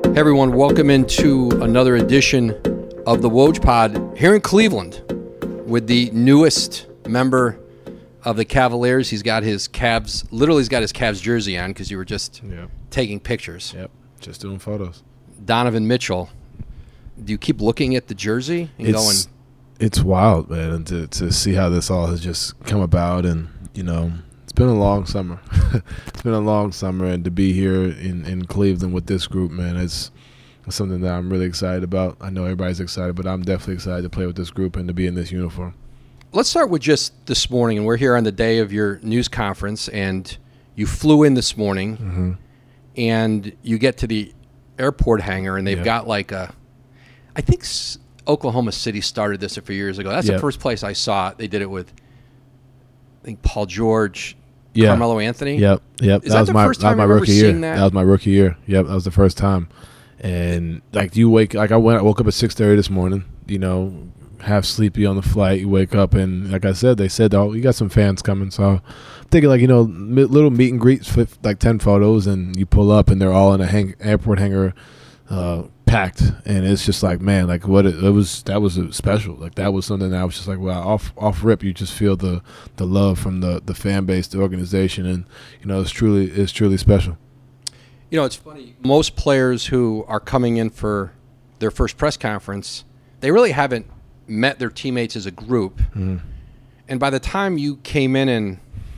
Hey everyone, welcome into another edition of the Woj Pod here in Cleveland with the newest member of the Cavaliers. He's got his Cavs jersey on because you were just taking pictures. Yep, just doing photos. Donovan Mitchell, do you keep looking at the jersey and going? It's wild, man, and to see how this all has just come about, and it's been a long summer. It's been a long summer, and to be here in Cleveland with this group, man, it's something that I'm really excited about. I know everybody's excited, but I'm definitely excited to play with this group and to be in this uniform. Let's start with just this morning, and we're here on the day of your news conference, and you flew in this morning, and you get to the airport hangar, and they've got like I think Oklahoma City started this a few years ago. That's the first place I saw it. They did it with, I think, Paul George, Carmelo Anthony. Yep. Is that the first time I've ever seen that? That was my rookie year. Yep, that was the first time. And I woke up at 6:30 this morning. Half sleepy on the flight. You wake up and, like I said, they said, "Oh, you got some fans coming." So I'm thinking, little meet and greets, like 10 photos, and you pull up and they're all in a airport hangar, packed, and it's just like, man, like that was special. Like that was something that I was just like, wow, off rip, you just feel the love from the fan base, the organization, and it's truly special. It's funny. Most players who are coming in for their first press conference, they really haven't met their teammates as a group. And by the time you came in and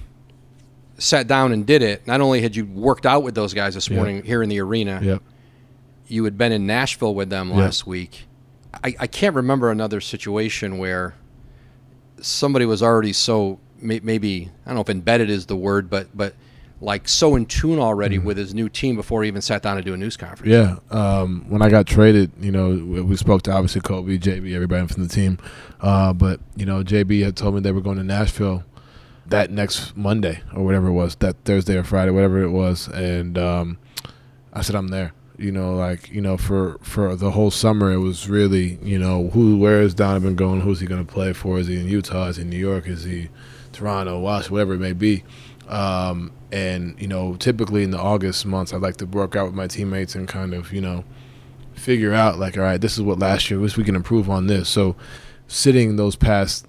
sat down and did it, not only had you worked out with those guys this morning here in the arena, you had been in Nashville with them last week. I can't remember another situation where somebody was already so maybe, I don't know if embedded is the word, but like so in tune already with his new team before he even sat down to do a news conference. Yeah. When I got traded, we spoke to obviously Kobe, JB, everybody from the team. But JB had told me they were going to Nashville that next Monday or whatever it was, that Thursday or Friday, whatever it was. And I said, I'm there. For the whole summer, it was really, where is Donovan going? Who's he going to play for? Is he in Utah? Is he in New York? Is he Toronto, Washington, whatever it may be? And typically in the August months, I like to work out with my teammates and kind of, figure out like, all right, this is what last year was. We can improve on this. So sitting those past,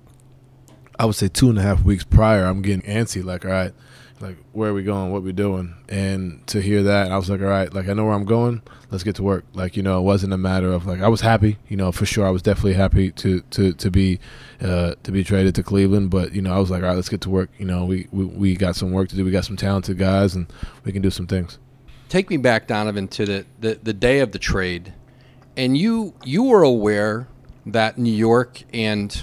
I would say 2.5 weeks prior, I'm getting antsy. Like, all right, like, where are we going? What we doing? And to hear that, I was like, all right, like, I know where I'm going. Let's get to work. Like, it wasn't a matter of like, I was happy, for sure. I was definitely happy to be traded to Cleveland. But, I was like, all right, let's get to work. We got some work to do. We got some talented guys and we can do some things. Take me back, Donovan, to the day of the trade. And you were aware that New York and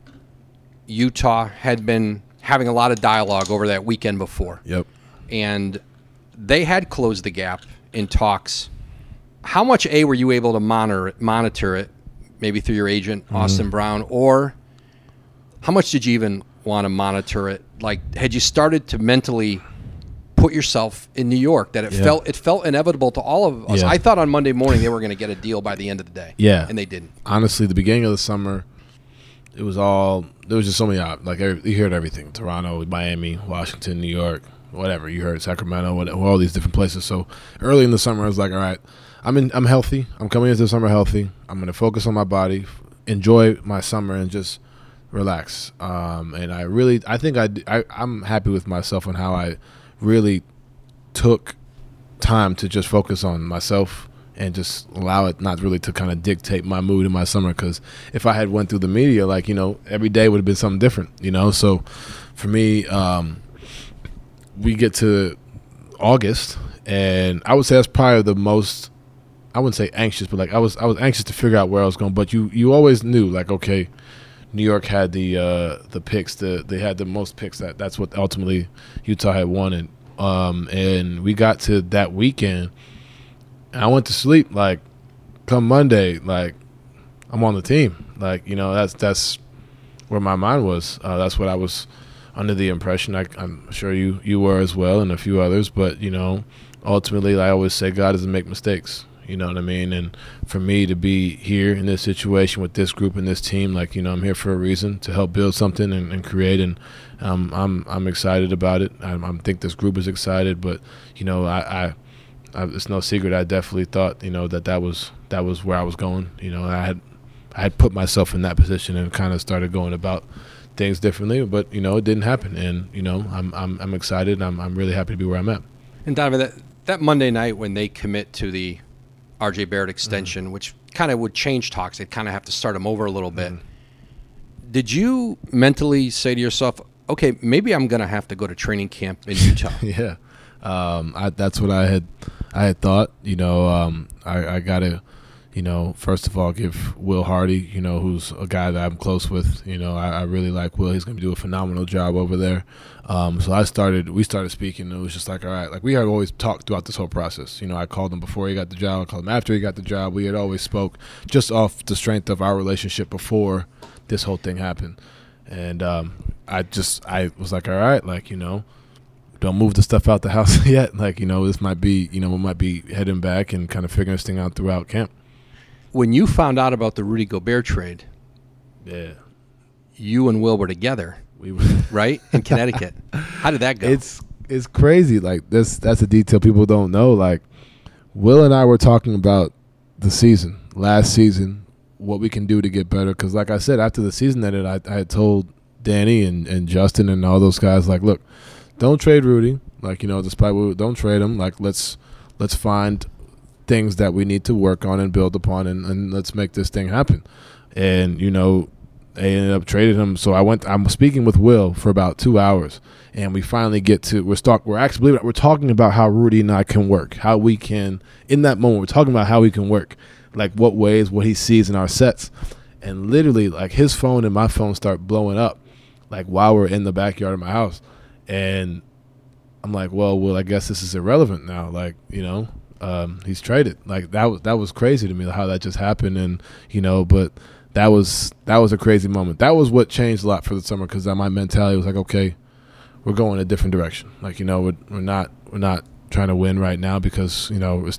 Utah had been having a lot of dialogue over that weekend before. Yep. And they had closed the gap in talks. How much, were you able to monitor it, maybe through your agent, Austin Brown, or how much did you even want to monitor it? Like, had you started to mentally put yourself in New York, that it felt inevitable to all of us? Yeah. I thought on Monday morning they were going to get a deal by the end of the day. Yeah. And they didn't. Honestly, the beginning of the summer, there was just so many you heard everything. Toronto, Miami, Washington, New York, whatever. You heard Sacramento, all these different places. So early in the summer, I was like, all right, I'm healthy. I'm coming into the summer healthy. I'm going to focus on my body, enjoy my summer, and just relax. And I think I'm happy with myself on how I really took time to just focus on myself and just allow it not really to kind of dictate my mood in my summer. Because if I had went through the media, like, every day would have been something different, So for me, we get to August, and I would say that's probably the most, I wouldn't say anxious, but like I was anxious to figure out where I was going. But you always knew, like, okay, New York had the picks, they had the most picks. That's what ultimately Utah had wanted. And we got to that weekend, and I went to sleep like, come Monday, like, I'm on the team. Like, that's where my mind was. That's what I was under the impression. I'm sure you were as well, and a few others. But ultimately, I always say God doesn't make mistakes. You know what I mean? And for me to be here in this situation with this group and this team, like, I'm here for a reason, to help build something and create. And I'm excited about it. I think this group is excited. But I it's no secret. I definitely thought, that was where I was going. I had put myself in that position and kind of started going about things differently, but it didn't happen. And I'm excited. I'm really happy to be where I'm at. And Donovan, that Monday night when they commit to the RJ Barrett extension, which kind of would change talks, they'd kind of have to start them over a little bit. Did you mentally say to yourself, okay, maybe I'm going to have to go to training camp in Utah? Yeah. That's what I had thought. I got to, first of all, give Will Hardy, who's a guy that I'm close with. I really like Will. He's going to do a phenomenal job over there. So we started speaking. And it was just like, all right, like we had always talked throughout this whole process. I called him before he got the job. I called him after he got the job. We had always spoke just off the strength of our relationship before this whole thing happened. And I was like, all right, like, don't move the stuff out the house yet. Like, this might be, we might be heading back and kind of figuring this thing out throughout camp. When you found out about the Rudy Gobert trade, yeah, you and Will were together, right, in Connecticut. How did that go? It's crazy. Like, that's a detail people don't know. Like, Will and I were talking about the season, last season, what we can do to get better. Because, like I said, after the season ended, I had told Danny and Justin and all those guys, like, look, don't trade Rudy. Like, despite what, don't trade him. Like, let's find things that we need to work on and build upon, and let's make this thing happen. And, they ended up trading him. So I'm speaking with Will for about 2 hours, and we finally get to, we're talking about how Rudy and I can work, how we can, in that moment, we're talking about how we can work, like what ways, what he sees in our sets. And literally, like, his phone and my phone start blowing up, like, while we're in the backyard of my house. And I'm like, well, I guess this is irrelevant now. Like, he's traded. Like, that was crazy to me how that just happened. And, but that was a crazy moment. That was what changed a lot for the summer, because my mentality was like, okay, we're going a different direction. Like, we're not trying to win right now, because, it's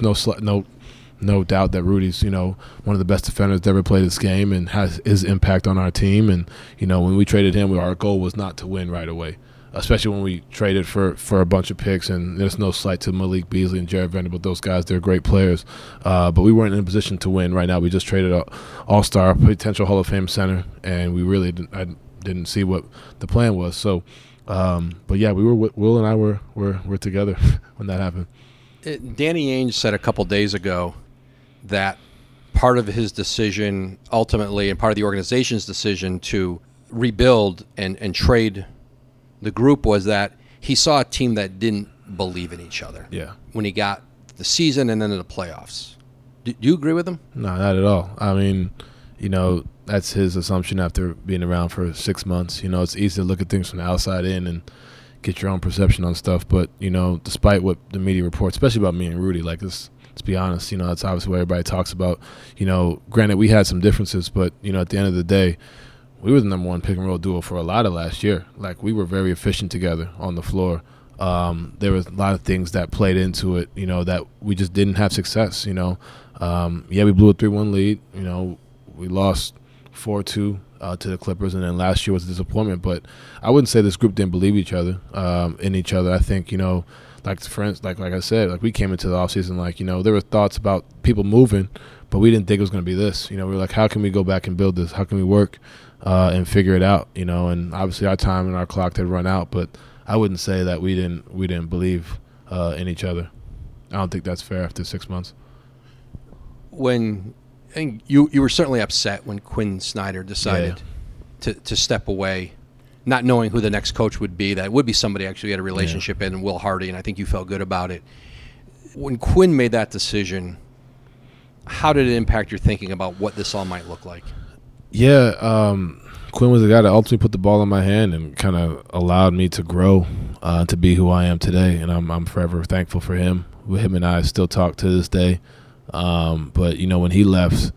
no doubt that Rudy's, one of the best defenders that ever played this game and has his impact on our team. And, when we traded him, our goal was not to win right away, especially when we traded for a bunch of picks. And there's no slight to Malik Beasley and Jared Vanderbilt. Those guys, they're great players. But we weren't in a position to win right now. We just traded an all-star, potential Hall of Fame center, and we really didn't see what the plan was. So, but yeah, Will and I were together when that happened. Danny Ainge said a couple days ago that part of his decision ultimately, and part of the organization's decision to rebuild and trade the group, was that he saw a team that didn't believe in each other. Yeah. When he got the season and then the playoffs. Do you agree with him? No, not at all. I mean, that's his assumption after being around for 6 months. It's easy to look at things from the outside in and get your own perception on stuff. But, despite what the media reports, especially about me and Rudy, like, let's be honest, that's obviously what everybody talks about. Granted, we had some differences, but, at the end of the day, we were the number one pick and roll duo for a lot of last year. Like, we were very efficient together on the floor. There was a lot of things that played into it, that we just didn't have success. We blew a 3-1 lead. We lost 4-2 to the Clippers, and then last year was a disappointment. But I wouldn't say this group didn't believe in each other. I think, like friends, like I said, like we came into the offseason, like, there were thoughts about people moving, but we didn't think it was going to be this. We were like, how can we go back and build this? How can we work and figure it out? And obviously our time and our clock had run out, but I wouldn't say that we didn't believe in each other. I don't think that's fair after 6 months. And you were certainly upset when Quinn Snyder decided to step away, not knowing who the next coach would be. That would be somebody actually had a relationship in, Will Hardy, and I think you felt good about it. When Quinn made that decision, how did it impact your thinking about what this all might look like? Yeah, Quinn was the guy that ultimately put the ball in my hand and kind of allowed me to grow to be who I am today, and I'm forever thankful for him. Him and I still talk to this day. But, when he left,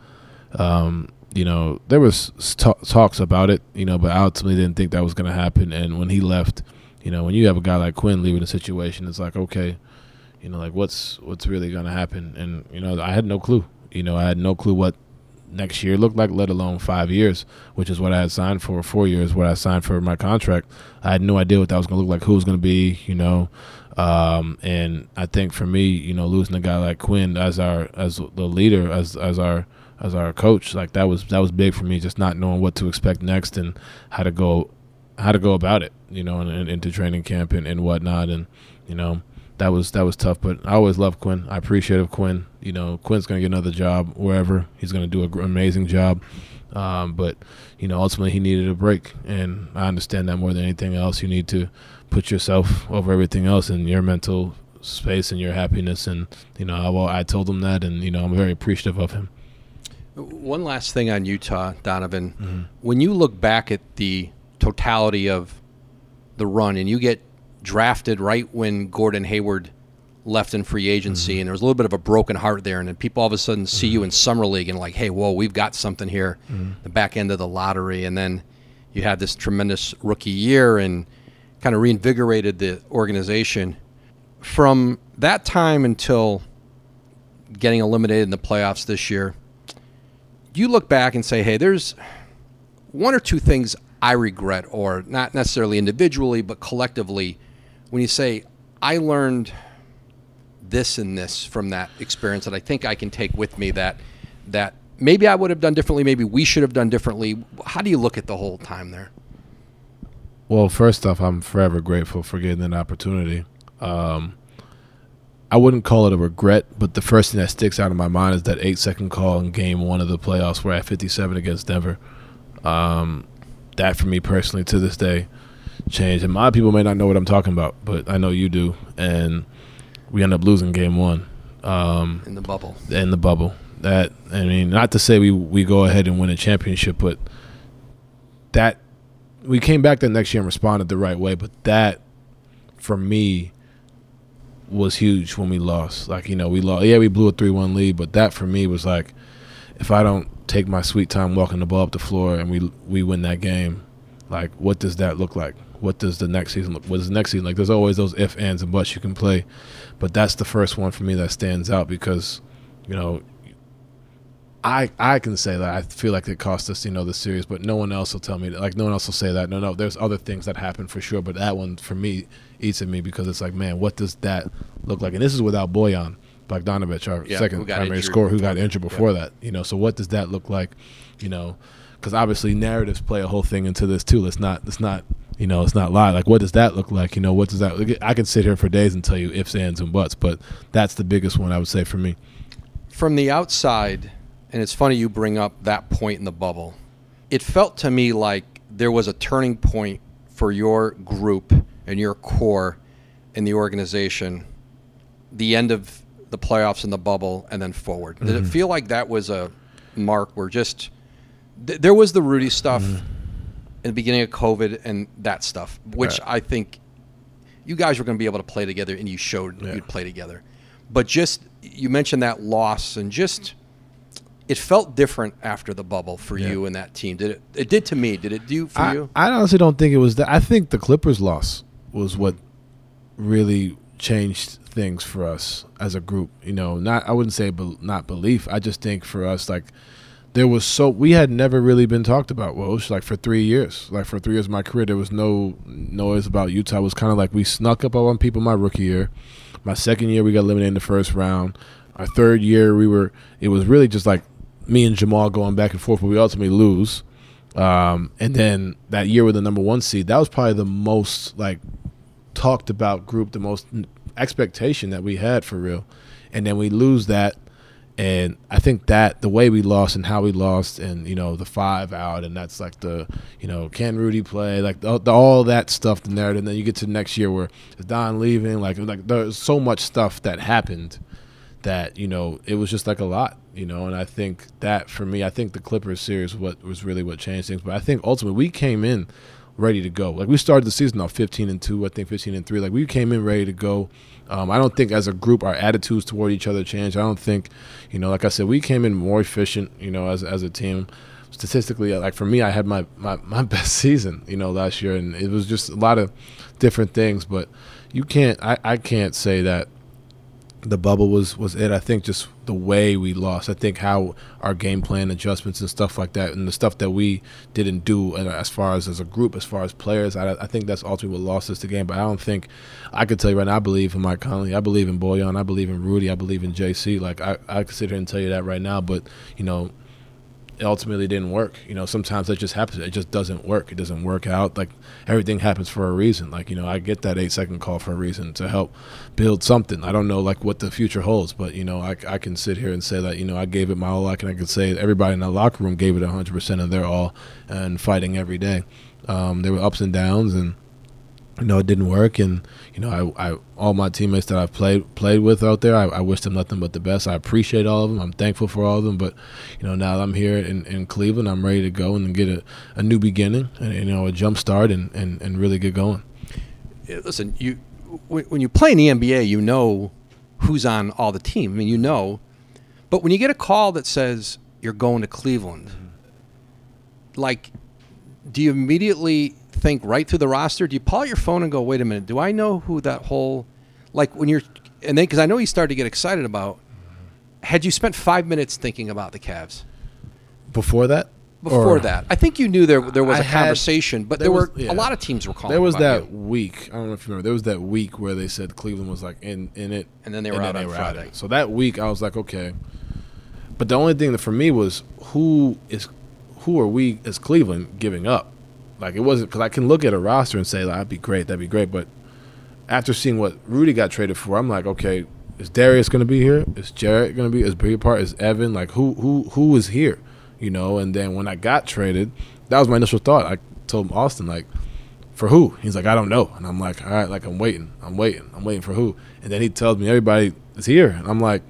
there was talks about it, but I ultimately didn't think that was going to happen. And when he left, when you have a guy like Quinn leaving a situation, it's like, okay, like what's really going to happen? And, I had no clue. I had no clue what next year looked like, let alone 5 years, which is what I had signed for, 4 years, what I signed for my contract. I had no idea what that was going to look like, who was going to be, and I think for me, losing a guy like Quinn as the leader, as our coach, like that was big for me, just not knowing what to expect next and how to go about it, and into training camp and whatnot, and that was tough. But I always loved Quinn. I appreciated Quinn. Quinn's going to get another job wherever. He's going to do an amazing job. But ultimately he needed a break, and I understand that more than anything else. You need to put yourself over everything else and your mental space and your happiness. And I told him that, and I'm very appreciative of him. One last thing on Utah, Donovan. Mm-hmm. When you look back at the totality of the run, and you get drafted right when Gordon Hayward left in free agency, mm-hmm. and there was a little bit of a broken heart there, and then people all of a sudden see mm-hmm. you in Summer League and like, hey, whoa, we've got something here, mm-hmm. the back end of the lottery, and then you had this tremendous rookie year and kind of reinvigorated the organization. From that time until getting eliminated in the playoffs this year, you look back and say, hey, there's one or two things I regret, or not necessarily individually, but collectively, when you say, I learned this and this from that experience that I think I can take with me that maybe I would have done differently, maybe we should have done differently. How do you look at the whole time there? Well, first off, I'm forever grateful for getting an opportunity. I wouldn't call it a regret, but the first thing that sticks out in my mind is that 8-second call in game 1 of the playoffs where I had 57 against Denver. That for me personally to this day changed. And a lot of people may not know what I'm talking about, but I know you do. And we end up losing game 1. In the bubble. In the bubble. That, I mean, not to say we go ahead and win a championship, but that we came back the next year and responded the right way. But that, for me, was huge when we lost. Like, we lost. Yeah, we blew a 3-1 lead, but that for me was like, if I don't take my sweet time walking the ball up the floor and we win that game, like, what does that look like? What does the next season look? What is the next season like? There's always those ifs, ands, and buts you can play, but that's the first one for me that stands out because, I can say that I feel like it cost us, the series, but no one else will tell me that. Like, no one else will say that. No, there's other things that happen for sure, but that one for me eats at me because it's like, man, what does that look like? And this is without Bojan Bogdanovic, our second primary scorer, who got injured before that. So what does that look like? Because obviously narratives play a whole thing into this too. Let's not lie. Like, what does that look like? What does that look? I could sit here for days and tell you ifs, ands, and buts, but that's the biggest one I would say for me. From the outside, and it's funny you bring up that point in the bubble, it felt to me like there was a turning point for your group and your core in the organization, the end of the playoffs in the bubble and then forward. Did it feel like that was a mark where just there was the Rudy stuff in the beginning of COVID and that stuff, which I think you guys were going to be able to play together, and you showed you'd play together. But just, you mentioned that loss, and just it felt different after the bubble for you and that team. It did to me. Did it do for you? I honestly don't think it was that. I think the Clippers loss was what really changed things for us as a group. I wouldn't say not belief. I just think for us, like, we had never really been talked about, Woj, like for 3 years. Like for 3 years of my career, there was no noise about Utah. It was kind of like we snuck up on people my rookie year. My second year, we got eliminated in the first round. Our third year, it was really just like me and Jamal going back and forth, but we ultimately lose. And then that year with the number 1 seed, that was probably the most like talked about group, the most expectation that we had for real. And then we lose that. And I think that the way we lost and how we lost, and the 5 out, and that's like the can Rudy play, like all that stuff, the narrative. And then you get to the next year where is Don leaving, like there's so much stuff that happened that it was just like a lot, And I think that for me, I think the Clippers series was really what changed things. But I think ultimately we came in ready to go. Like, we started the season off 15-2, I think 15-3. Like, we came in ready to go. I don't think as a group our attitudes toward each other changed. I don't think, like I said, we came in more efficient, as a team. Statistically, like for me, I had my best season, last year, and it was just a lot of different things. But I can't say that the bubble was it. I think just the way we lost. I think how our game plan adjustments and stuff like that, and the stuff that we didn't do as far as a group, as far as players, I think that's ultimately what lost us the game. But I don't think I could tell you right now. I believe in Mike Conley. I believe in Bojan. I believe in Rudy. I believe in JC. Like I could sit here and tell you that right now. But it ultimately didn't work. Sometimes that just happens. It just doesn't work. It doesn't work out. Like, everything happens for a reason. Like, I get that 8-second call for a reason to help build something. I don't know, like, what the future holds, but, I can sit here and say that, I gave it my all. I can say everybody in the locker room gave it 100% of their all and fighting every day. There were ups and downs, and it didn't work, and I all my teammates that I've played with out there, I wish them nothing but the best. I appreciate all of them. I'm thankful for all of them, but now that I'm here in Cleveland, I'm ready to go and get a new beginning and a jump start and really get going. Listen, when you play in the NBA, you know who's on all the team. I mean, but when you get a call that says you're going to Cleveland, like, do you immediately think right through the roster? Do you pull out your phone and go, wait a minute, do I know who that whole, like, when you're, and then, because I know you started to get excited about, had you spent 5 minutes thinking about the Cavs? Before that? Before that. I think you knew there was a conversation, but there were a lot of teams were calling. There was about that week, I don't know if you remember, there was that week where they said Cleveland was like in it. And then they were out on Friday. So that week I was like, okay. But the only thing that for me was who are we as Cleveland giving up? Like, it wasn't, because I can look at a roster and say, like, that'd be great. But after seeing what Rudy got traded for, I'm like, okay, is Darius going to be here? Is Jarrett going to be? Is Bigger Part? Is Evan? Like, who is here? And then when I got traded, that was my initial thought. I told Austin, like, for who? He's like, I don't know. And I'm like, all right, like, I'm waiting for who? And then he tells me everybody is here. And I'm like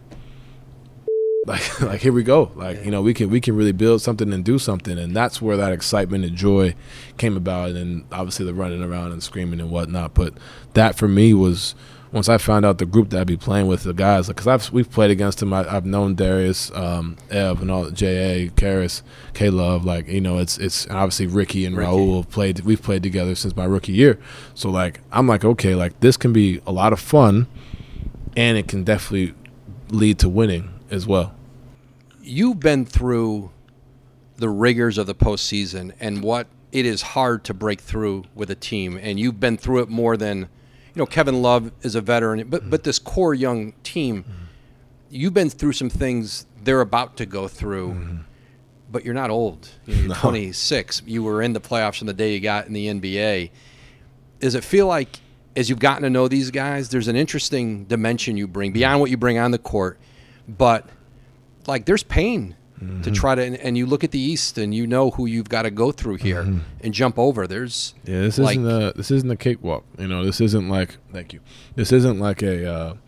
here we go. Like, we can really build something and do something, and that's where that excitement and joy came about, and obviously the running around and screaming and whatnot. But that for me was once I found out the group that I'd be playing with, the guys, because we've played against them. I've known Darius, Ev, and all, J.A., Karis, K-Love. Like, it's obviously Ricky and Raul we've played together since my rookie year. So, like, I'm like, okay, like, this can be a lot of fun, and it can definitely lead to winning as well. You've been through the rigors of the postseason and what it is hard to break through with a team, and you've been through it more than, Kevin Love is a veteran, but this core young team, you've been through some things they're about to go through, but you're not old. You're 26. You were in the playoffs from the day you got in the NBA. Does it feel like, as you've gotten to know these guys, there's an interesting dimension you bring beyond what you bring on the court, but like, there's pain to try to, and you look at the East and who you've got to go through here and jump over. This isn't a cakewalk. This isn't like, thank you. This isn't like a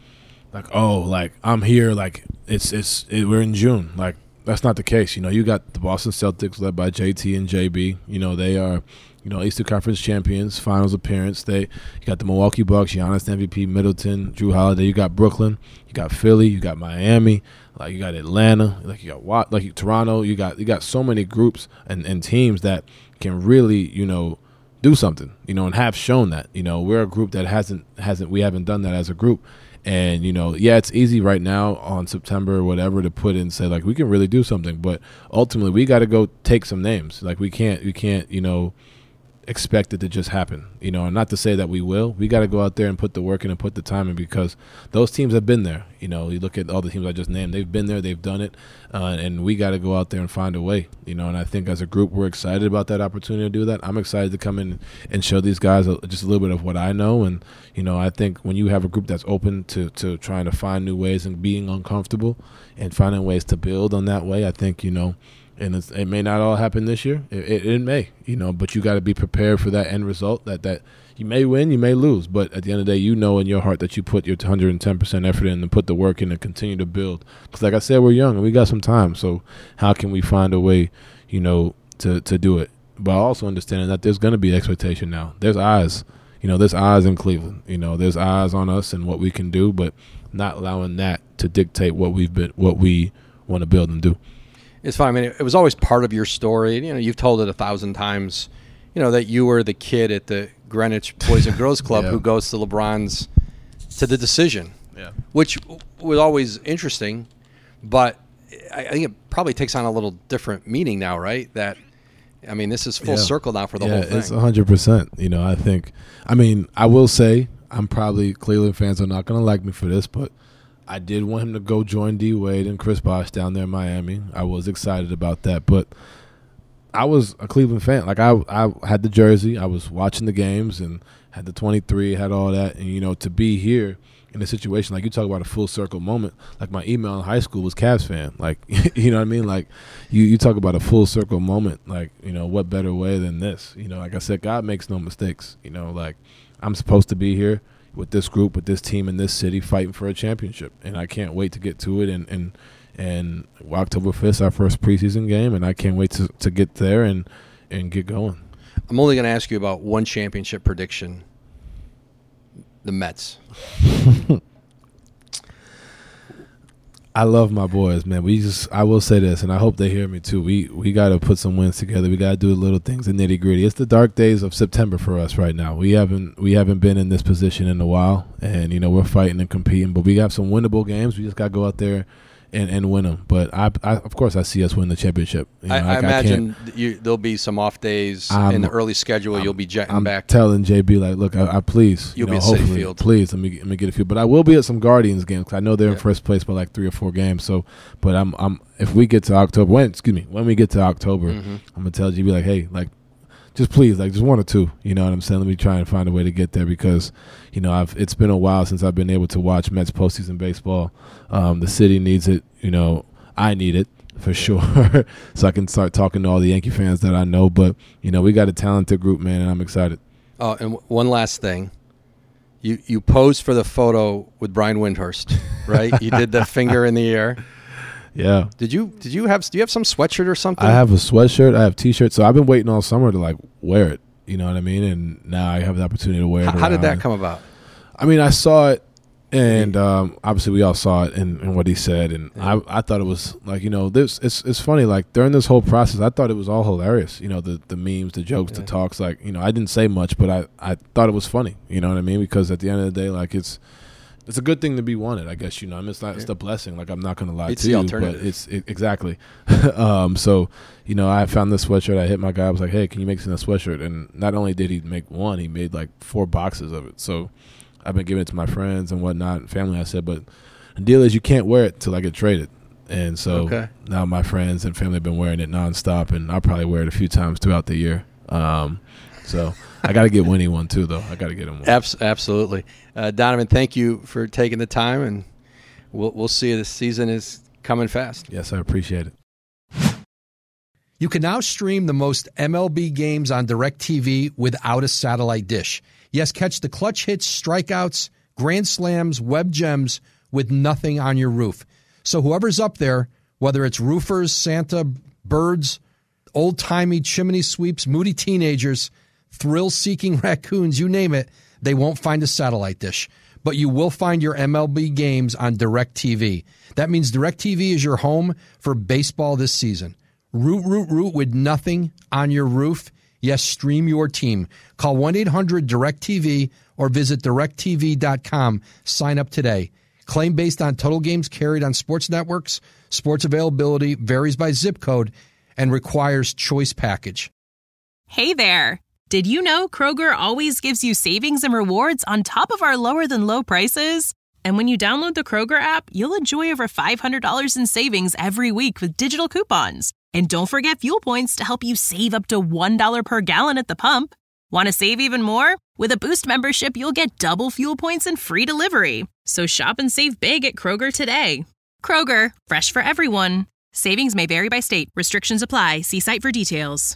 I'm here, like we're in June. Like, that's not the case. You got the Boston Celtics led by JT and JB. They are Eastern Conference champions, finals appearance. You got the Milwaukee Bucks, Giannis MVP, Middleton, Drew Holiday. You got Brooklyn, you got Philly, you got Miami, like, you got Atlanta, like, you got Toronto. You got so many groups and teams that can really do something, and have shown that. We're a group that we haven't done that as a group. And, it's easy right now on September or whatever to put in and say, like, we can really do something. But ultimately, we got to go take some names. Like, we can't expect it to just happen, and not to say that we will. We got to go out there and put the work in and put the time in, because those teams have been there. You look at all the teams I just named, they've been there, they've done it, and we got to go out there and find a way, and I think as a group we're excited about that opportunity to do that. I'm excited to come in and show these guys just a little bit of what I know, and I think when you have a group that's open to trying to find new ways and being uncomfortable and finding ways to build on that way, I think, and it may not all happen this year. It may, but you got to be prepared for that end result, that you may win, you may lose. But at the end of the day, in your heart that you put your 110% effort in and put the work in and continue to build. Because like I said, we're young and we got some time. So how can we find a way, to do it? But also understanding that there's going to be expectation now. There's eyes. There's eyes in Cleveland. There's eyes on us and what we can do, but not allowing that to dictate what we want to build and do. It's fine. I mean, it was always part of your story. You've told it 1,000 times, that you were the kid at the Greenwich Boys and Girls Club who goes to LeBron's, to the decision. Yeah. which was always interesting, but I think it probably takes on a little different meaning now, right? That, I mean, this is full circle now for the whole thing. It's 100%. You know, I will say, Cleveland fans are not going to like me for this, but I did want him to go join D Wade and Chris Bosh down there in Miami. I was excited about that, but I was a Cleveland fan. Like I had the jersey, I was watching the games, and had the 23, had all that, and you know, to be here in a situation like you talk about a full circle moment. Like my email in high school was Cavs fan. Like you know what I mean? Like you talk about a full circle moment. Like, you know, what better way than this? You know, like I said, God makes no mistakes. You know, like I'm supposed to be here with this group, with this team in this city, fighting for a championship, and I can't wait to get to it. And October 5th, our first preseason game, and I can't wait to get there and get going. I'm only going to ask you about one championship prediction: the Mets. I love my boys, man. I will say this, and I hope they hear me too. We got to put some wins together. We got to do the little things, the nitty gritty. It's the dark days of September for us right now. We haven't been in this position in a while, and you know, we're fighting and competing. But we have some winnable games. We just got to go out there and win them. But I of course I see us win the championship. You know, I imagine there'll be some off days in the early schedule. You'll be jetting back. I'm telling JB, like, look, I please, you'll be at hopefully, Citi Field. Please let me get a few. But I will be at some Guardians games because I know they're in first place by like 3 or 4 games. So, but I'm if we get to October, when we get to October, I'm gonna tell JB, like, hey, like, just please, like, just 1 or 2. You know what I'm saying? Let me try and find a way to get there because, you know, it's been a while since I've been able to watch Mets postseason baseball. The city needs it. You know, I need it for sure, so I can start talking to all the Yankee fans that I know. But you know, we got a talented group, man, and I'm excited. Oh, and one last thing, you posed for the photo with Brian Windhorst, right? You did the finger in the air. Yeah. Do you have some sweatshirt or something? I have a sweatshirt. I have T-shirts. So I've been waiting all summer to like wear it. You know what I mean? And now I have the opportunity to wear it. How did that come about? I mean, I saw it, and obviously we all saw it in what he said, and I thought it was like, you know, it's funny. Like during this whole process, I thought it was all hilarious. You know, the memes, the jokes, the talks. Like, you know, I didn't say much, but I thought it was funny. You know what I mean? Because at the end of the day, like it's a good thing to be wanted, I guess. You know, I mean, it's a blessing. Like, I'm not going to lie to you, but exactly. So, you know, I found this sweatshirt. I hit my guy. I was like, hey, can you make this in a sweatshirt? And not only did he make one, he made like 4 boxes of it. So I've been giving it to my friends and whatnot, and family. I said, but the deal is you can't wear it till I get traded. And so now my friends and family have been wearing it nonstop, and I'll probably wear it a few times throughout the year. So I got to get Winnie one too, though. I got to get him one. Absolutely. Donovan, thank you for taking the time, and we'll see you. This season is coming fast. Yes, I appreciate it. You can now stream the most MLB games on DirecTV without a satellite dish. Yes, catch the clutch hits, strikeouts, grand slams, web gems with nothing on your roof. So whoever's up there, whether it's roofers, Santa, birds, old-timey chimney sweeps, moody teenagers, thrill-seeking raccoons, you name it, they won't find a satellite dish. But you will find your MLB games on DirecTV. That means DirecTV is your home for baseball this season. Root with nothing on your roof. Yes, stream your team. Call 1-800-DirecTV or visit directtv.com. Sign up today. Claim based on total games carried on sports networks. Sports availability varies by zip code and requires choice package. Hey there. Did you know Kroger always gives you savings and rewards on top of our lower-than-low prices? And when you download the Kroger app, you'll enjoy over $500 in savings every week with digital coupons. And don't forget fuel points to help you save up to $1 per gallon at the pump. Want to save even more? With a Boost membership, you'll get double fuel points and free delivery. So shop and save big at Kroger today. Kroger, fresh for everyone. Savings may vary by state. Restrictions apply. See site for details.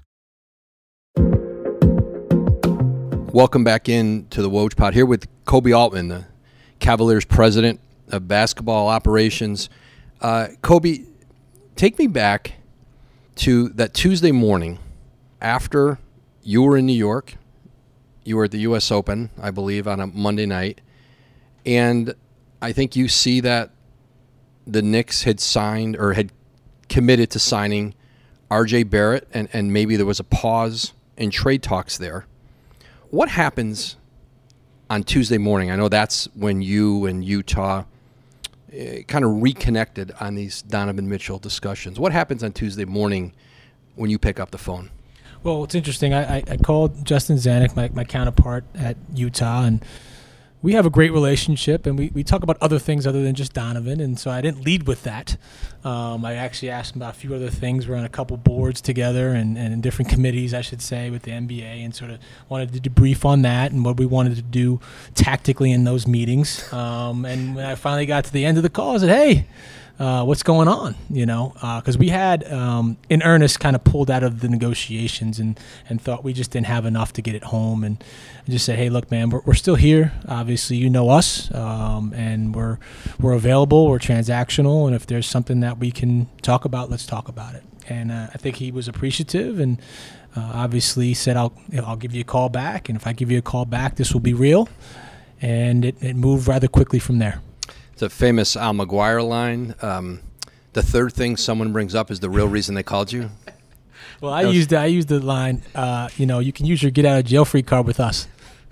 Welcome back in to the Woj Pod here with Koby Altman, the Cavaliers president of basketball operations. Koby, take me back to that Tuesday morning after you were in New York. You were at the U.S. Open, I believe, on a Monday night. And I think you see that the Knicks had signed or had committed to signing R.J. Barrett, and maybe there was a pause in trade talks there. What happens on Tuesday morning? I know that's when you and Utah kind of reconnected on these Donovan Mitchell discussions. What happens on Tuesday morning when you pick up the phone? Well, it's interesting. I called Justin Zanuck, my counterpart at Utah, and we have a great relationship, and we talk about other things other than just Donovan, and so I didn't lead with that. I actually asked him about a few other things. We're on a couple boards together and in different committees, I should say, with the NBA, and sort of wanted to debrief on that and what we wanted to do tactically in those meetings. And when I finally got to the end of the call, I said, hey, what's going on, because we had, in earnest, kind of pulled out of the negotiations and thought we just didn't have enough to get it home. And I just said, hey, look, man, we're still here. Obviously, you know us, and we're available. We're transactional. And if there's something that we can talk about, let's talk about it. And I think he was appreciative and obviously said, I'll give you a call back. And if I give you a call back, this will be real. And it moved rather quickly from there. It's a famous Al McGuire line. The third thing someone brings up is the real reason they called you. Well, I used the line, you can use your get out of jail free card with us.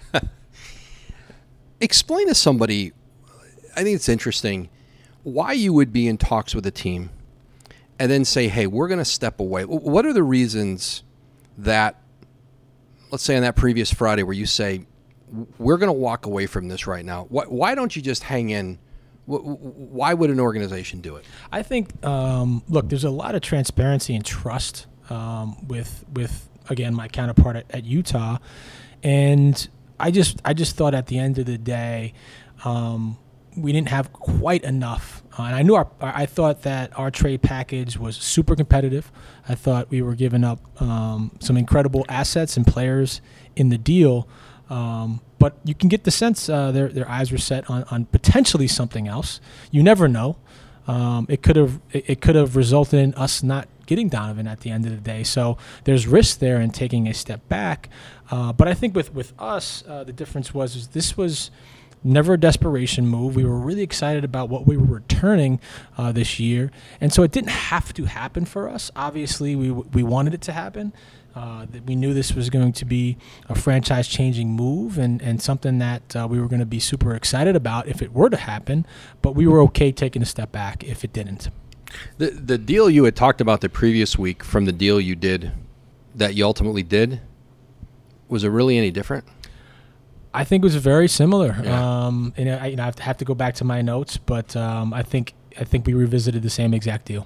Explain to somebody, I think it's interesting, why you would be in talks with a team and then say, hey, we're going to step away. What are the reasons that, let's say on that previous Friday where you say, we're going to walk away from this right now. Why don't you just hang in? Why would an organization do it? I think, look, there's a lot of transparency and trust with again, my counterpart at Utah. And I just thought at the end of the day, we didn't have quite enough. And I thought that our trade package was super competitive. I thought we were giving up some incredible assets and players in the deal. But you can get the sense their eyes were set on potentially something else. You never know. It could have resulted in us not getting Donovan at the end of the day. So there's risk there in taking a step back. But I think with us, the difference was this was never a desperation move. We were really excited about what we were returning this year. And so it didn't have to happen for us. Obviously, we wanted it to happen. We knew this was going to be a franchise-changing move and something that we were going to be super excited about if it were to happen, but we were okay taking a step back if it didn't. The deal you had talked about the previous week from the deal you did that you ultimately did, was it really any different? I think it was very similar. Yeah. I have to go back to my notes, but I think we revisited the same exact deal.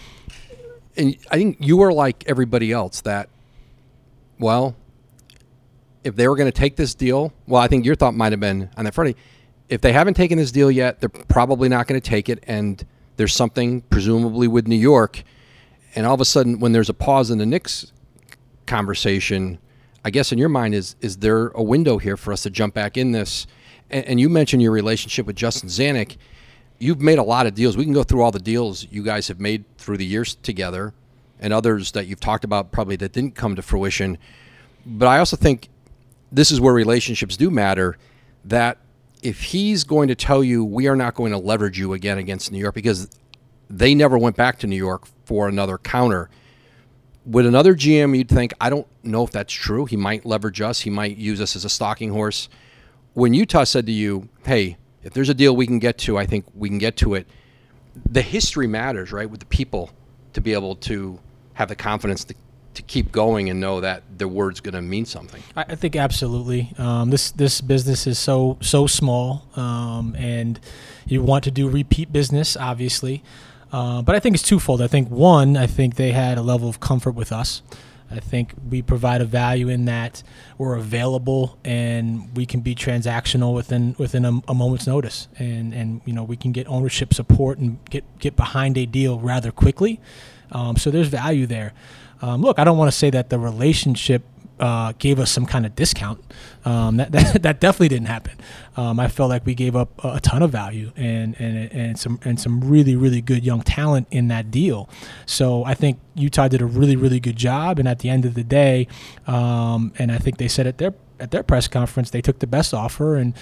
And I think you were like everybody else that, well, if they were going to take this deal, well, I think your thought might have been on that Friday, if they haven't taken this deal yet, they're probably not going to take it, and there's something presumably with New York. And all of a sudden, when there's a pause in the Knicks conversation, I guess in your mind is there a window here for us to jump back in this? And you mentioned your relationship with Justin Zanuck. You've made a lot of deals. We can go through all the deals you guys have made through the years together and others that you've talked about probably that didn't come to fruition. But I also think this is where relationships do matter, that if he's going to tell you we are not going to leverage you again against New York because they never went back to New York for another counter, with another GM, you'd think, I don't know if that's true. He might leverage us. He might use us as a stalking horse. When Utah said to you, hey, if there's a deal we can get to, I think we can get to it. The history matters, right, with the people to be able to have the confidence to keep going and know that their word's going to mean something. I think absolutely. This business is so small, and you want to do repeat business, obviously. But I think it's twofold. I think, one, I think they had a level of comfort with us. I think we provide a value in that we're available and we can be transactional within a moment's notice. And we can get ownership support and get behind a deal rather quickly. So there's value there. Look, I don't want to say that the relationship gave us some kind of discount. That definitely didn't happen. I felt like we gave up a ton of value and some really, really good young talent in that deal. So I think Utah did a really, really good job. And at the end of the day, and I think they said at their press conference, they took the best offer. And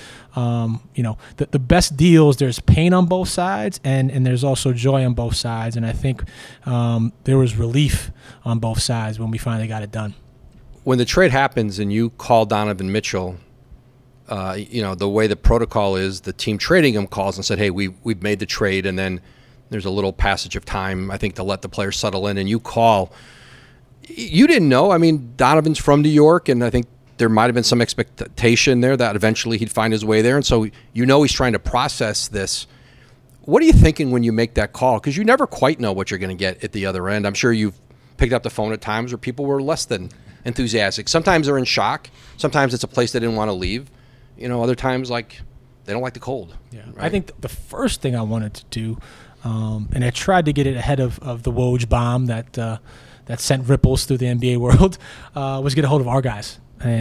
the best deals, there's pain on both sides and there's also joy on both sides. And I think there was relief on both sides when we finally got it done. When the trade happens and you call Donovan Mitchell, the way the protocol is, the team trading him calls and said, hey, we've made the trade, and then there's a little passage of time, I think, to let the players settle in, and you call. You didn't know. I mean, Donovan's from New York, and I think there might have been some expectation there that eventually he'd find his way there, and so he's trying to process this. What are you thinking when you make that call? Because you never quite know what you're going to get at the other end. I'm sure you've picked up the phone at times where people were less than enthusiastic. Sometimes they're in shock. Sometimes it's a place they didn't want to leave. Other times, like, they don't like the cold. Yeah, right? I think the first thing I wanted to do, and I tried to get it ahead of the Woj bomb that sent ripples through the NBA world, was get a hold of our guys.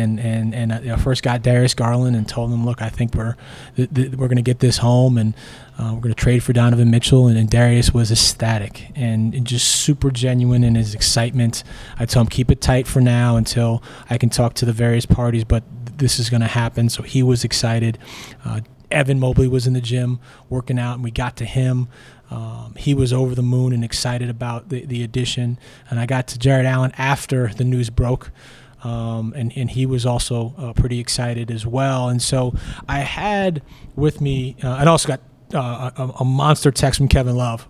And first got Darius Garland and told him, look, I think we're going to get this home, and we're going to trade for Donovan Mitchell. And Darius was ecstatic and just super genuine in his excitement. I told him, keep it tight for now until I can talk to the various parties, but this is going to happen. So he was excited. Evan Mobley was in the gym working out, and we got to him. He was over the moon and excited about the addition. And I got to Jared Allen after the news broke. And he was also pretty excited as well. And so I had with me, and also got a monster text from Kevin Love,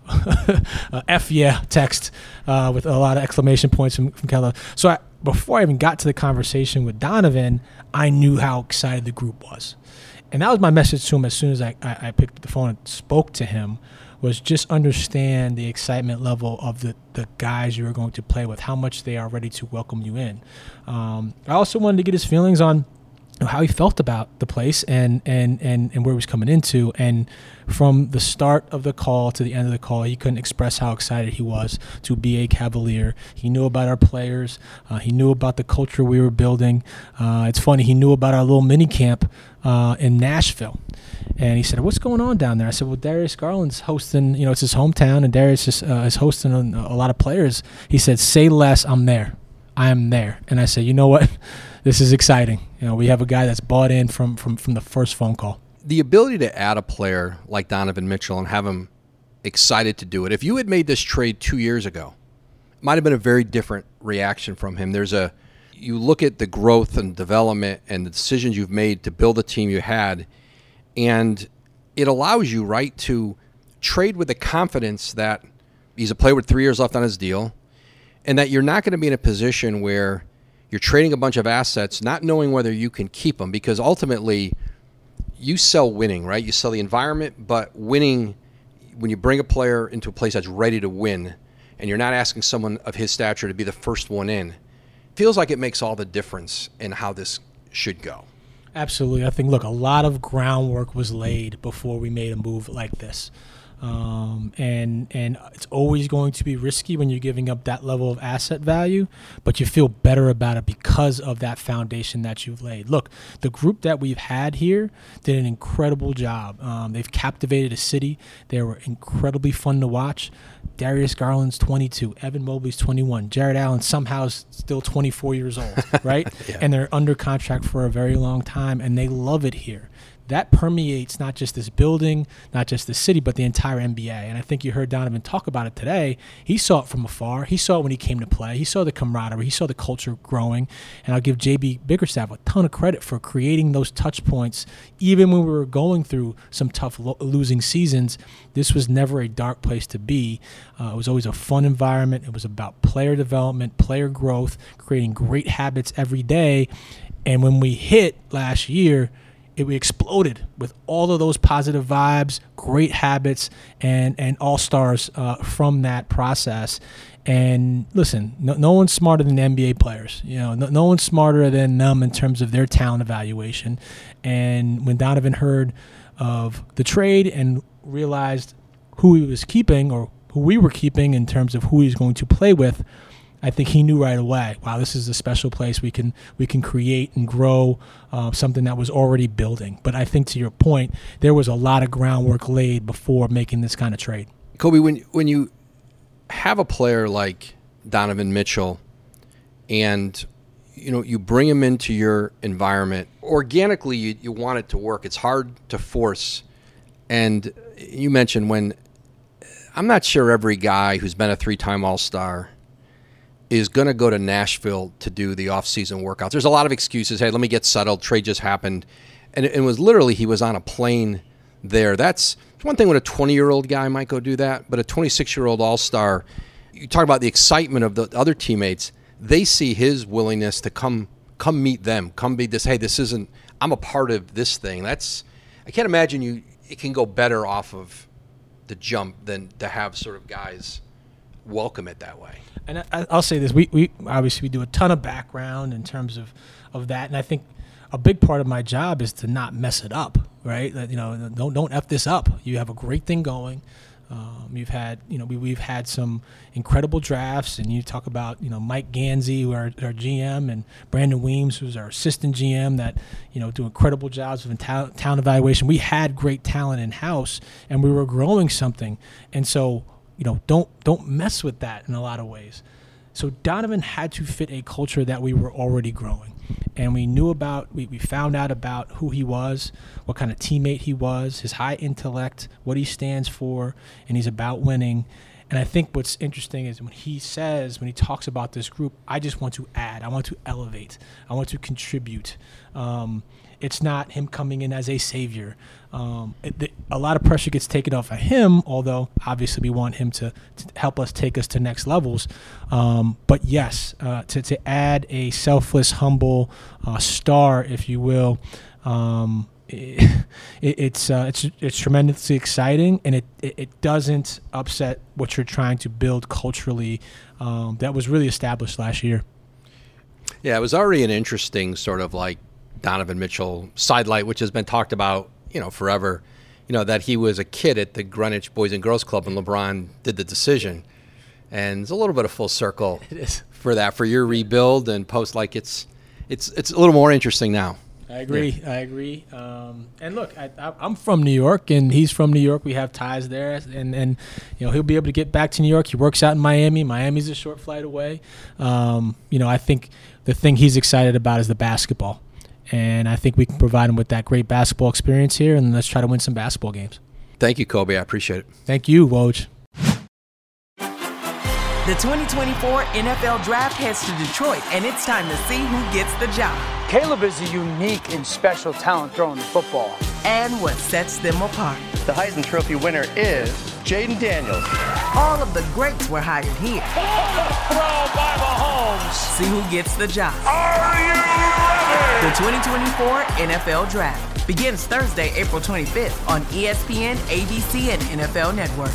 F yeah text with a lot of exclamation points from Kevin Love. So before I even got to the conversation with Donovan, I knew how excited the group was. And that was my message to him as soon as I picked up the phone and spoke to him, was just understand the excitement level of the guys you are going to play with, how much they are ready to welcome you in. I also wanted to get his feelings on how he felt about the place and where he was coming into. And from the start of the call to the end of the call, he couldn't express how excited he was to be a Cavalier. He knew about our players. He knew about the culture we were building. It's funny, he knew about our little mini camp in Nashville. And he said, what's going on down there? I said, well, Darius Garland's hosting, it's his hometown, and Darius is hosting a lot of players. He said, say less, I'm there. I am there. And I said, you know what? This is exciting. We have a guy that's bought in from the first phone call. The ability to add a player like Donovan Mitchell and have him excited to do it. If you had made this trade 2 years ago, it might have been a very different reaction from him. You look at the growth and development and the decisions you've made to build the team you had, and it allows you, right, to trade with the confidence that he's a player with 3 years left on his deal, and that you're not going to be in a position where you're trading a bunch of assets not knowing whether you can keep them, because ultimately you sell winning, right? You sell the environment, but winning, when you bring a player into a place that's ready to win and you're not asking someone of his stature to be the first one in, feels like it makes all the difference in how this should go. Absolutely. I think, look, a lot of groundwork was laid before we made a move like this. And it's always going to be risky when you're giving up that level of asset value, but you feel better about it because of that foundation that you've laid. Look, the group that we've had here did an incredible job. They've captivated a city. They were incredibly fun to watch. Darius Garland's 22, Evan Mobley's 21, Jared Allen somehow is still 24 years old, right? Yeah. And they're under contract for a very long time, and they love it here. That permeates not just this building, not just the city, but the entire NBA. And I think you heard Donovan talk about it today. He saw it from afar. He saw it when he came to play. He saw the camaraderie. He saw the culture growing. And I'll give JB Bickerstaff a ton of credit for creating those touch points. Even when we were going through some tough losing seasons, this was never a dark place to be. It was always a fun environment. It was about player development, player growth, creating great habits every day. And when we hit last year, we exploded with all of those positive vibes, great habits, and all-stars from that process. And listen, no one's smarter than the NBA players. No one's smarter than them in terms of their talent evaluation. And when Donovan heard of the trade and realized who he was keeping, or who we were keeping in terms of who he's going to play with, I think he knew right away, wow, this is a special place we can create and grow something that was already building. But I think, to your point, there was a lot of groundwork laid before making this kind of trade. Kobe, when you have a player like Donovan Mitchell and you bring him into your environment, organically you want it to work. It's hard to force. And you mentioned I'm not sure every guy who's been a 3-time All-Star is going to go to Nashville to do the off-season workouts. There's a lot of excuses. Hey, let me get settled. Trade just happened. And it was literally, he was on a plane there. That's one thing when a 20-year-old guy might go do that, but a 26-year-old all-star, you talk about the excitement of the other teammates. They see his willingness to come meet them, come be this, hey, this isn't, I'm a part of this thing. That's, I can't imagine it can go better off of the jump than to have sort of guys welcome it that way. And I'll say this, we obviously we do a ton of background in terms of that, and I think a big part of my job is to not mess it up, right? Don't F this up. You have a great thing going. We've had some incredible drafts, and you talk about Mike Gansey, who our GM, and Brandon Weems, who's our assistant GM, that do incredible jobs of talent evaluation. We had great talent in house, and we were growing something, and so don't mess with that in a lot of ways. So Donovan had to fit a culture that we were already growing. And we found out about who he was, what kind of teammate he was, his high intellect, what he stands for, and he's about winning. And I think what's interesting is when he talks about this group, I just want to add, I want to elevate, I want to contribute. It's not him coming in as a savior. A lot of pressure gets taken off of him, although obviously we want him to help us take us to next levels. But yes, to add a selfless, humble star, if you will, it's tremendously exciting, and it doesn't upset what you're trying to build culturally that was really established last year. Yeah, it was already an interesting sort of like Donovan Mitchell sidelight, which has been talked about, forever, that he was a kid at the Greenwich Boys and Girls Club and LeBron did the decision. And it's a little bit of full circle for that, for your rebuild and post. Like it's a little more interesting now. I agree. Yeah. I agree. And look, I'm from New York, and he's from New York. We have ties there, and he'll be able to get back to New York. He works out in Miami. Miami's a short flight away. I think the thing he's excited about is the basketball. And I think we can provide him with that great basketball experience here, and let's try to win some basketball games. Thank you, Kobe. I appreciate it. Thank you, Woj. The 2024 NFL Draft heads to Detroit, and it's time to see who gets the job. Caleb is a unique and special talent throwing the football. And what sets them apart. The Heisman Trophy winner is Jaden Daniels. All of the greats were hired here. Throw by Mahomes. See who gets the job. Are you ready? The 2024 NFL Draft begins Thursday, April 25th on ESPN, ABC, and NFL Network.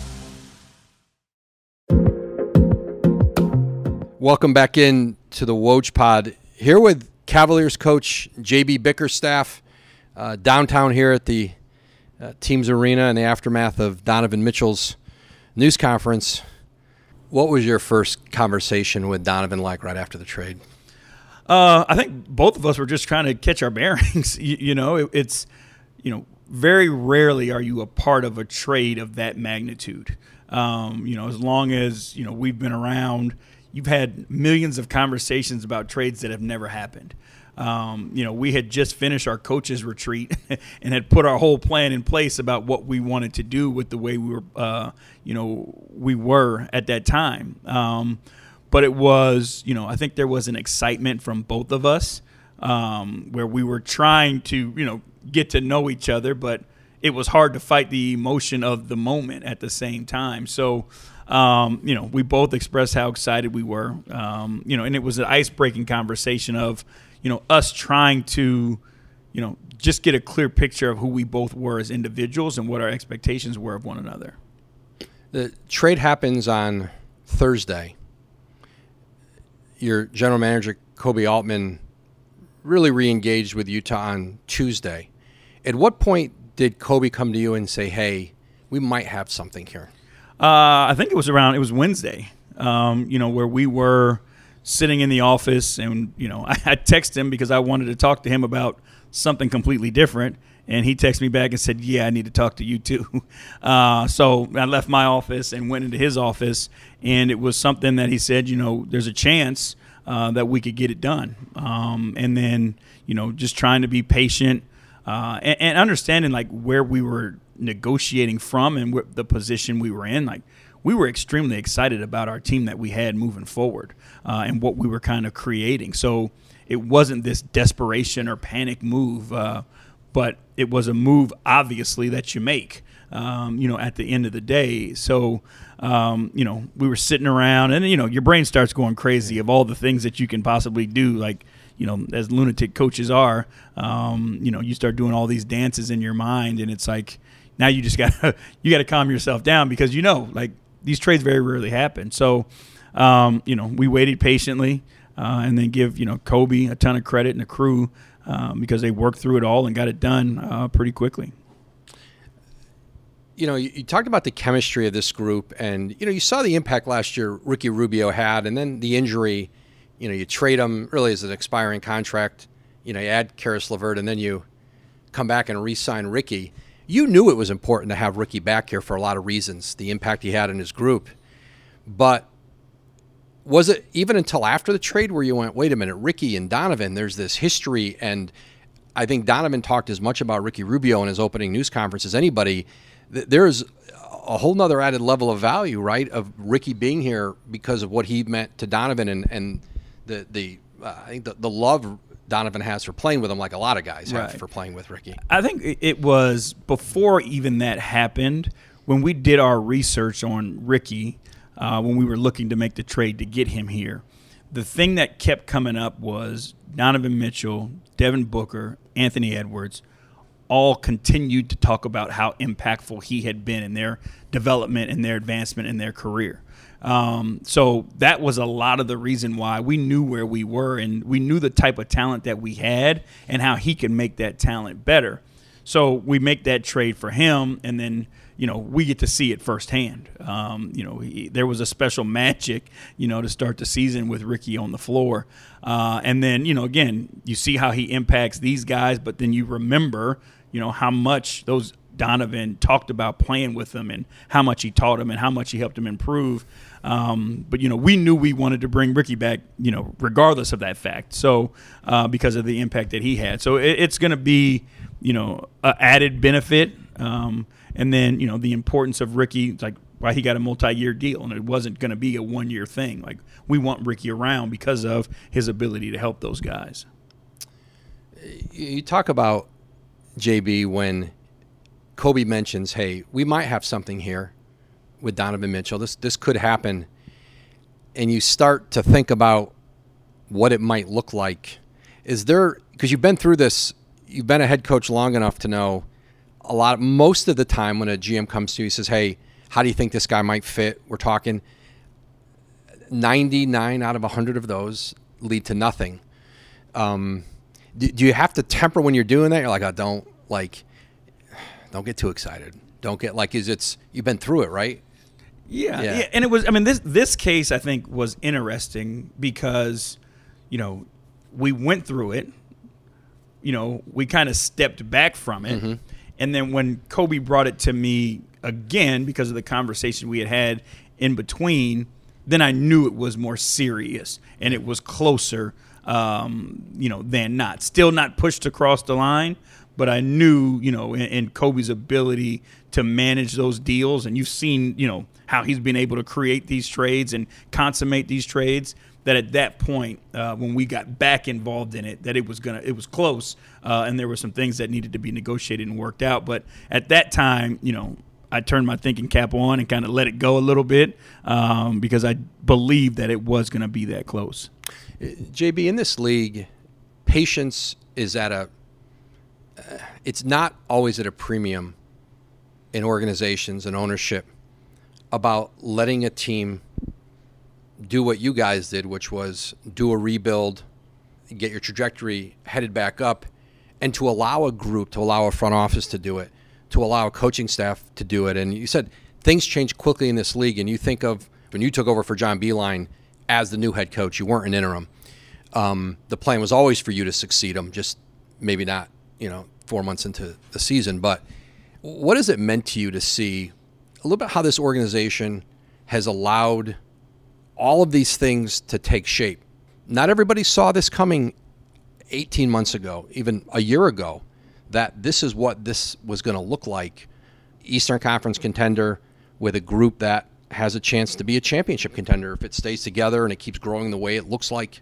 Welcome back in to the Woj Pod. Here with Cavaliers coach J.B. Bickerstaff, downtown here at the team's arena in the aftermath of Donovan Mitchell's news conference. What was your first conversation with Donovan like right after the trade? I think both of us were just trying to catch our bearings. It's very rarely are you a part of a trade of that magnitude. As long as, we've been around, you've had millions of conversations about trades that have never happened. We had just finished our coaches retreat and had put our whole plan in place about what we wanted to do with the way we were at that time. But it was, I think there was an excitement from both of us where we were trying to, get to know each other, but it was hard to fight the emotion of the moment at the same time. So, we both expressed how excited we were, and it was an ice-breaking conversation of, us trying to, just get a clear picture of who we both were as individuals and what our expectations were of one another. The trade happens on Thursday. Your general manager, Koby Altman, really re-engaged with Utah on Tuesday. At what point did Koby come to you and say, hey, we might have something here? I think it was Wednesday, where we were sitting in the office and, I texted him because I wanted to talk to him about something completely different. And he texted me back and said, yeah, I need to talk to you too. So I left my office and went into his office, and it was something that he said, there's a chance that we could get it done. And then, just trying to be patient and understanding like where we were negotiating from and the position we were in. Like, we were extremely excited about our team that we had moving forward and what we were kind of creating. So it wasn't this desperation or panic move, but it was a move, obviously, that you make, at the end of the day. So, we were sitting around, and, your brain starts going crazy of all the things that you can possibly do, like, as lunatic coaches are, you start doing all these dances in your mind, and it's like now you just gotta calm yourself down because like these trades very rarely happen. So, we waited patiently, and then give Kobe a ton of credit and the crew because they worked through it all and got it done pretty quickly. You talked about the chemistry of this group, and you saw the impact last year Ricky Rubio had, and then the injury. You trade him really as an expiring contract. You add Karis LeVert, and then you come back and re-sign Ricky. You knew it was important to have Ricky back here for a lot of reasons, the impact he had in his group. But was it even until after the trade where you went, wait a minute, Ricky and Donovan, there's this history, and I think Donovan talked as much about Ricky Rubio in his opening news conference as anybody. There's a whole nother added level of value, right, of Ricky being here because of what he meant to Donovan and I think the love Donovan has for playing with him, like a lot of guys have for playing with Ricky. I think it was before even that happened when we did our research on Ricky, when we were looking to make the trade to get him here. The thing that kept coming up was Donovan Mitchell, Devin Booker, Anthony Edwards, all continued to talk about how impactful he had been in their development and their advancement in their career. So that was a lot of the reason why we knew where we were, and we knew the type of talent that we had and how he could make that talent better. So we make that trade for him, and then, we get to see it firsthand. There was a special magic, to start the season with Ricky on the floor. And then, again, you see how he impacts these guys, but then you remember, how much those Donovan talked about playing with him and how much he taught him and how much he helped him improve. But, we knew we wanted to bring Ricky back, regardless of that fact. So because of the impact that he had. So it's going to be, an added benefit. And then, the importance of Ricky, like why he got a multi-year deal, and it wasn't going to be a one-year thing. Like we want Ricky around because of his ability to help those guys. You talk about, JB, when Kobe mentions, hey, we might have something here with Donovan Mitchell. This could happen. And you start to think about what it might look like. Is there, because you've been through this, you've been a head coach long enough to know most of the time when a GM comes to you, he says, hey, how do you think this guy might fit? We're talking 99 out of 100 of those lead to nothing. Do you have to temper when you're doing that? You're like, don't get too excited. Don't get you've been through it, right? Yeah. And it was, this case I think was interesting because, we went through it, we kind of stepped back from it. Mm-hmm. And then when Kobe brought it to me again, because of the conversation we had in between, then I knew it was more serious and it was closer, than not. Still not pushed across the line, but I knew, in Kobe's ability to manage those deals, and you've seen, how he's been able to create these trades and consummate these trades, that at that point, when we got back involved in it, that it was close, and there were some things that needed to be negotiated and worked out. But at that time, I turned my thinking cap on and kind of let it go a little bit because I believed that it was going to be that close. JB, in this league, patience is it's not always at a premium in organizations and ownership about letting a team do what you guys did, which was do a rebuild, get your trajectory headed back up, and to allow a group, to allow a front office to do it, to allow a coaching staff to do it. And you said things change quickly in this league, and you think of when you took over for John Beilein as the new head coach, you weren't an interim. The plan was always for you to succeed him, just maybe not, 4 months into the season. But what has it meant to you to see a little bit how this organization has allowed all of these things to take shape? Not everybody saw this coming 18 months ago, even a year ago, that this is what this was going to look like. Eastern Conference contender with a group that has a chance to be a championship contender if it stays together and it keeps growing the way it looks like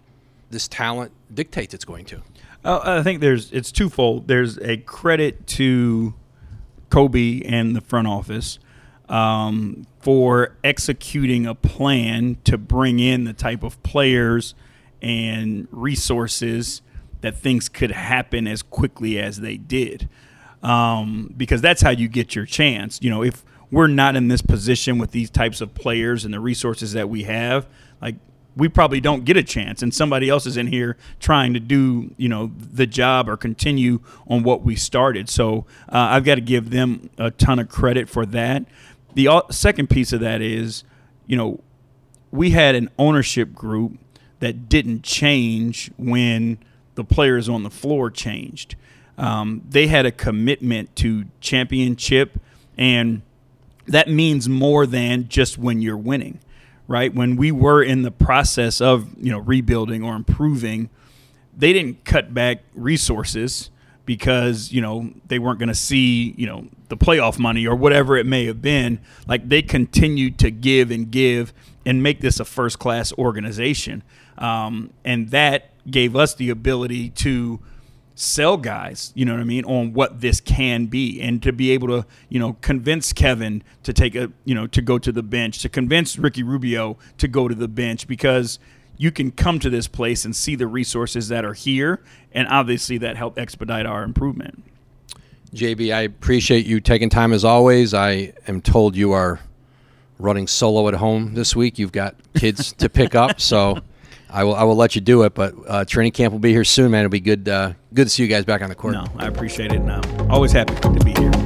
this talent dictates it's going to? I think it's twofold. There's a credit to Kobe and the front office for executing a plan to bring in the type of players and resources that things could happen as quickly as they did. Because that's how you get your chance. You know, if we're not in this position with these types of players and the resources that we have, like, we probably don't get a chance, and somebody else is in here trying to do, you know, the job or continue on what we started. So I've got to give them a ton of credit for that. The second piece of that is, you know, we had an ownership group that didn't change when the players on the floor changed. They had a commitment to championship, and that means more than just when you're winning. Right? When we were in the process of, you know, rebuilding or improving, they didn't cut back resources because, you know, they weren't going to see, you know, the playoff money or whatever it may have been. Like, they continued to give and make this a first-class organization. And that gave us the ability to sell guys, you know what I mean, on what this can be, and to be able to, you know, convince Kevin to to go to the bench, to convince Ricky Rubio to go to the bench, because you can come to this place and see the resources that are here, and obviously that helped expedite our improvement. JB, I appreciate you taking time as always. I am told you are running solo at home this week. You've got kids to pick up, so I will let you do it, but training camp will be here soon, man. It'll be good to see you guys back on the court. No, I appreciate it. No, always happy to be here.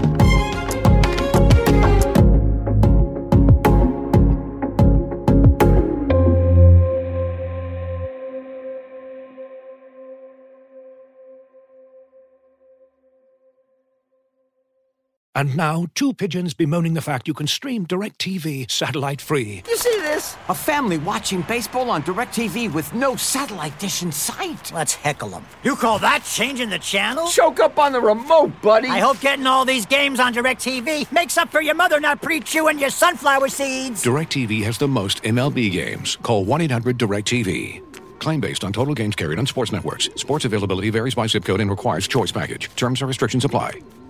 And now, two pigeons bemoaning the fact you can stream DirecTV satellite-free. You see this? A family watching baseball on DirecTV with no satellite dish in sight. Let's heckle them. You call that changing the channel? Choke up on the remote, buddy. I hope getting all these games on DirecTV makes up for your mother not pre-chewing your sunflower seeds. DirecTV has the most MLB games. Call 1-800-DirecTV. Claim based on total games carried on sports networks. Sports availability varies by zip code and requires choice package. Terms and restrictions apply.